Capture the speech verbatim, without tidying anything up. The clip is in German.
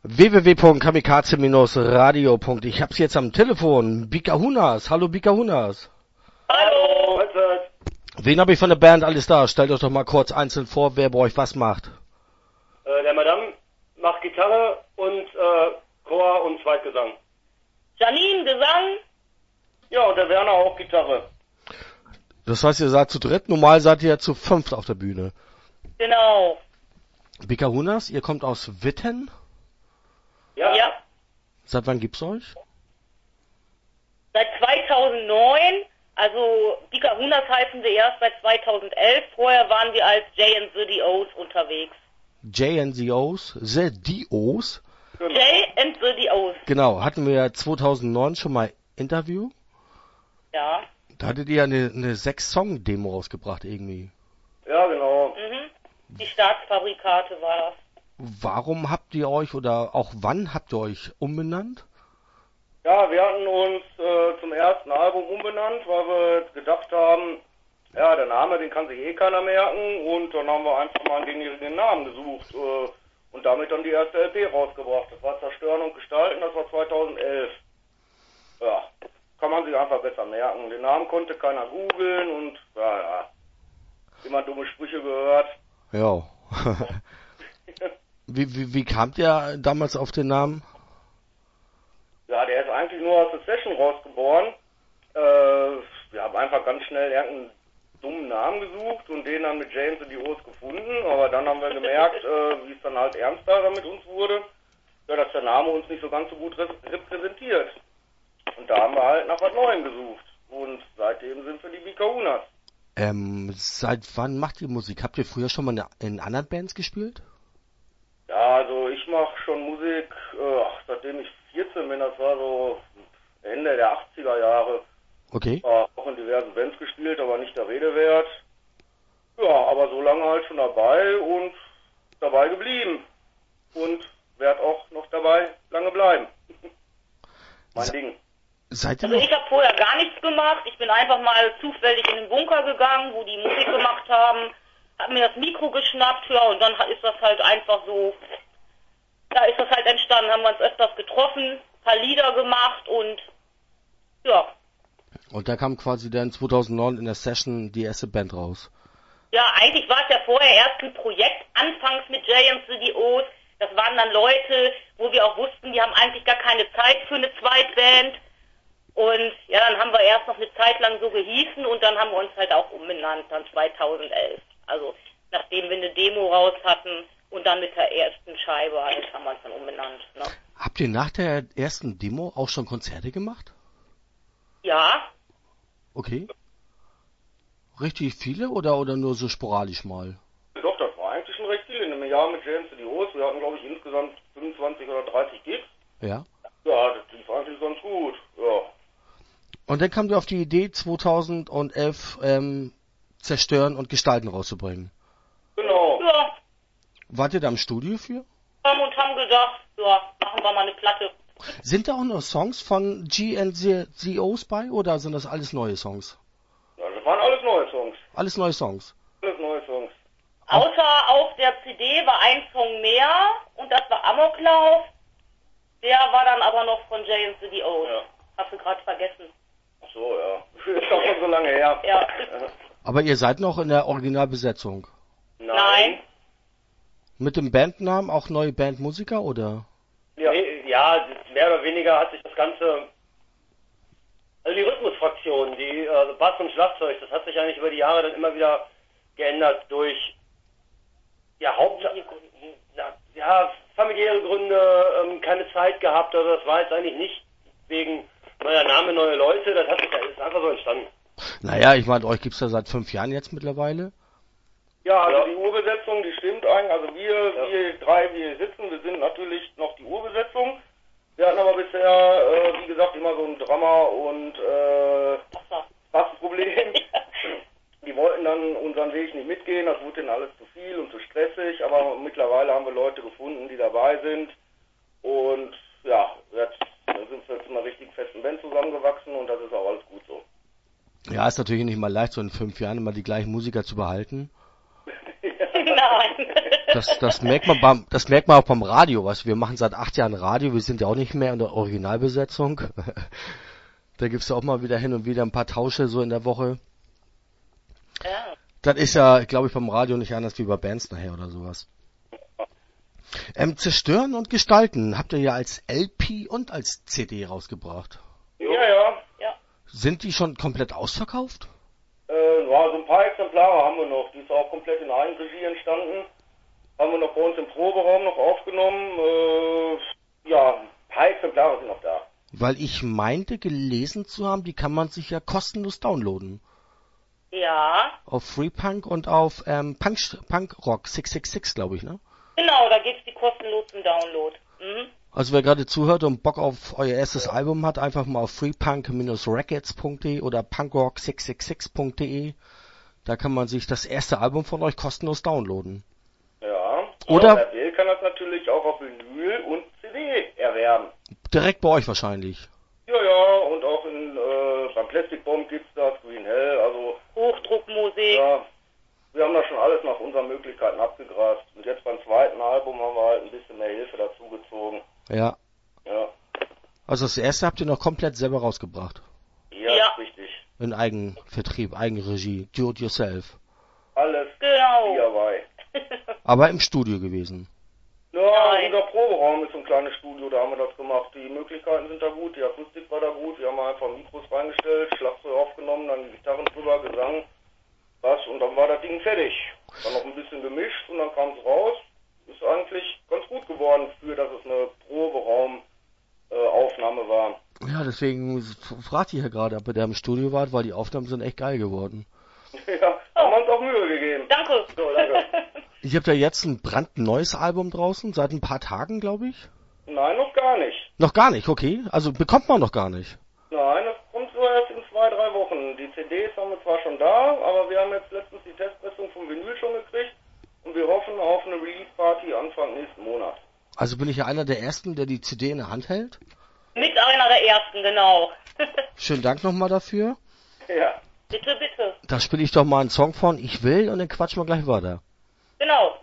w w w punkt kamikaze radio punkt ich. Ich hab's jetzt am Telefon. Bikahunas. Hallo Bikahunas. Hallo. Wen habe ich von der Band alles da? Stellt euch doch mal kurz einzeln vor, wer bei euch was macht. Äh, der Madame macht Gitarre und äh, Chor und Zweitgesang. Janine, Gesang. Ja, und der Werner auch Gitarre. Das heißt, ihr seid zu dritt, normal seid ihr ja zu fünft auf der Bühne. Genau. Bikahunas, ihr kommt aus Witten. Ja. ja. Seit wann gibt's euch? Seit zweitausendneun. Also Bikahunas heißen wir erst seit zweitausendelf. Vorher waren wir als J and the D Os unterwegs. J and the O's? The D O's? Genau. J and the D Os. Genau, hatten wir ja zweitausendneun schon mal Interview. Ja. Da hattet ihr eine, eine sechs-Song-Demo rausgebracht irgendwie. Ja, genau. Mhm. Die Staatsfabrikate war das. Warum habt ihr euch oder auch wann habt ihr euch umbenannt? Ja, wir hatten uns äh, zum ersten Album umbenannt, weil wir gedacht haben, ja, der Name, den kann sich eh keiner merken, und dann haben wir einfach mal einen gängigen Namen gesucht äh, und damit dann die erste L P rausgebracht. Das war Zerstören und Gestalten, das war zweitausendelf. Ja, kann man sich einfach besser merken. Den Namen konnte keiner googeln und ja, ja, immer dumme Sprüche gehört. Ja. wie, wie, wie kamt ihr damals auf den Namen? Ja, der ist eigentlich nur aus der Session rausgeboren. Äh, wir haben einfach ganz schnell irgendeinen dummen Namen gesucht und den dann mit James and the O's gefunden, aber dann haben wir gemerkt, äh, wie es dann halt ernster mit uns wurde, ja, dass der Name uns nicht so ganz so gut repräsentiert. Und da haben wir halt nach was Neuem gesucht. Und seitdem sind wir die Bikahunas. Ähm, seit wann macht ihr Musik? Habt ihr früher schon mal in anderen Bands gespielt? Ja, also ich mache schon Musik, äh, seitdem ich vierzehn bin, das war so Ende der achtziger Jahre. Okay. War auch in diversen Bands gespielt, aber nicht der Rede wert. Ja, aber so lange halt schon dabei und dabei geblieben. Und werd auch noch dabei lange bleiben. mein Se Ding. Seid ihr Also noch? ich habe vorher gar nichts gemacht. Ich bin einfach mal zufällig in den Bunker gegangen, wo die Musik gemacht haben. Hab mir das Mikro geschnappt, ja, und dann ist das halt einfach so, da ist das halt entstanden, haben wir uns öfters getroffen, ein paar Lieder gemacht und ja. Und da kam quasi dann zweitausendneun in der Session die erste Band raus. Ja, eigentlich war es ja vorher erst ein Projekt, anfangs mit J and the D Os. Das waren dann Leute, wo wir auch wussten, die haben eigentlich gar keine Zeit für eine Zweitband. Und ja, dann haben wir erst noch eine Zeit lang so gehießen und dann haben wir uns halt auch umbenannt, dann zweitausendelf. Also nachdem wir eine Demo raus hatten und dann mit der ersten Scheibe halt haben wir uns dann umbenannt. Ne? Habt ihr nach der ersten Demo auch schon Konzerte gemacht? Ja. Okay. Richtig viele oder, oder nur so sporadisch mal? Doch, das war eigentlich schon recht viel in einem Jahr mit James and the O's. Wir hatten, glaube ich, insgesamt fünfundzwanzig oder dreißig Gigs. Ja. Ja, das lief eigentlich ganz gut, ja. Und dann kam ihr auf die Idee, zweitausendelf ähm, Zerstören und Gestalten rauszubringen. Genau. Ja. Wart ihr da im Studio für? Haben und haben gedacht, ja, machen wir mal eine Platte. Sind da auch noch Songs von G and the D O's bei oder sind das alles neue Songs? Ja, das waren alles neue Songs. Alles neue Songs. Alles neue Songs. Außer auf der C D war ein Song mehr und das war Amoklauf. Der war dann aber noch von J and the D O's. Ja. Hast du gerade vergessen. Ach so, ja. Ist doch schon so lange her. Ja. Aber ihr seid noch in der Originalbesetzung. Nein. Nein. Mit dem Bandnamen auch neue Bandmusiker oder? Ja. ja, mehr oder weniger hat sich das Ganze, also die Rhythmusfraktion, die äh, Bass und Schlagzeug, das hat sich eigentlich über die Jahre dann immer wieder geändert durch, ja, Haupt, ja, familiäre Gründe, ähm, keine Zeit gehabt, also das war jetzt eigentlich nicht wegen neuer Name, neue Leute, das hat sich, das ist einfach so entstanden. Naja, ich meine, euch gibt's ja seit fünf Jahren jetzt mittlerweile. Ja, also ja. Die Urbesetzung, die stimmt eigentlich. Also wir, ja. wir drei, wir hier sitzen, wir sind natürlich noch die Urbesetzung. Wir hatten aber bisher, äh, wie gesagt, immer so ein Drama- und äh, Bassproblem. Die wollten dann unseren Weg nicht mitgehen, das wurde denen alles zu viel und zu stressig. Aber mittlerweile haben wir Leute gefunden, die dabei sind. Und ja, jetzt sind wir jetzt in einer richtig festen Band zusammengewachsen und das ist auch alles gut so. Ja, ist natürlich nicht mal leicht, so in fünf Jahren immer die gleichen Musiker zu behalten. Nein. Das, das merkt man beim, das merkt man auch beim Radio, was wir machen seit acht Jahren Radio, wir sind ja auch nicht mehr in der Originalbesetzung. Da gibt's ja auch mal wieder hin und wieder ein paar Tausche so in der Woche. Ja. Das ist ja, glaube ich, beim Radio nicht anders wie bei Bands nachher oder sowas. Ähm, Zerstören und Gestalten habt ihr ja als L P und als C D rausgebracht. Ja, ja. Ja. Sind die schon komplett ausverkauft? Äh, ja, so ein paar Exemplare haben wir noch. Die ist auch komplett in Eigenregie entstanden. Haben wir noch bei uns im Proberaum noch aufgenommen. Äh, ja, ein paar Exemplare sind noch da. Weil ich meinte, gelesen zu haben, die kann man sich ja kostenlos downloaden. Ja. Auf FreePunk und auf ähm, Punk, Punkrock sechs sechs sechs, glaube ich, ne? Genau, da gibt's die kostenlos zum Download. Mhm. Also wer gerade zuhört und Bock auf euer erstes Album hat, einfach mal auf freepunk records punkt de oder punkrock sechs sechs sechs punkt de. Da kann man sich das erste Album von euch kostenlos downloaden. Ja. Oder- Und wer will, kann das natürlich auch auf Vinyl und C D erwerben. Direkt bei euch wahrscheinlich. Ja, ja, und auch in, äh, beim Plastic Bomb gibt's das, Green Hell, also, Hochdruckmusik. ja, wir haben da schon alles nach unseren Möglichkeiten abgegrast. Und jetzt beim zweiten Album haben wir halt ein bisschen mehr Hilfe dazugezogen. Ja. Ja. Also das erste habt ihr noch komplett selber rausgebracht. Ja, Ja. richtig. In Eigenvertrieb, Eigenregie, do it yourself. Alles Genau. D I Y. Aber im Studio gewesen. Ja, Nein. unser Proberaum ist so ein kleines Studio, da haben wir das gemacht. Die Möglichkeiten sind da gut, die Akustik war da gut, wir haben einfach Mikros reingestellt, Schlagzeug aufgenommen, dann die Gitarren drüber, Gesang, Bass und dann war das Ding fertig. Dann noch ein bisschen gemischt und dann kam es raus. Ist eigentlich ganz gut geworden für, dass es eine Proberaum-Aufnahme war. Ja, deswegen fragte ich ja gerade, ob ihr da im Studio wart, weil die Aufnahmen sind echt geil geworden. Ja, haben wir uns auch Mühe gegeben. Danke. So, danke. Ich habe da jetzt ein brandneues Album draußen, seit ein paar Tagen, glaube ich. Nein, noch gar nicht. Noch gar nicht, okay. Also bekommt man noch gar nicht. Nein, das kommt so erst in zwei, drei Wochen. Die C Ds haben wir zwar schon da, aber wir haben jetzt letztens die Testpressung vom Vinyl schon gekriegt und wir hoffen auf eine Release-Party Anfang nächsten Monat. Also bin ich ja einer der Ersten, der die C D in der Hand hält. Mit einer der ersten, genau. Schönen Dank nochmal dafür. Ja. Bitte, bitte. Da spiele ich doch mal einen Song von Ich will und dann quatschen wir gleich weiter. Genau.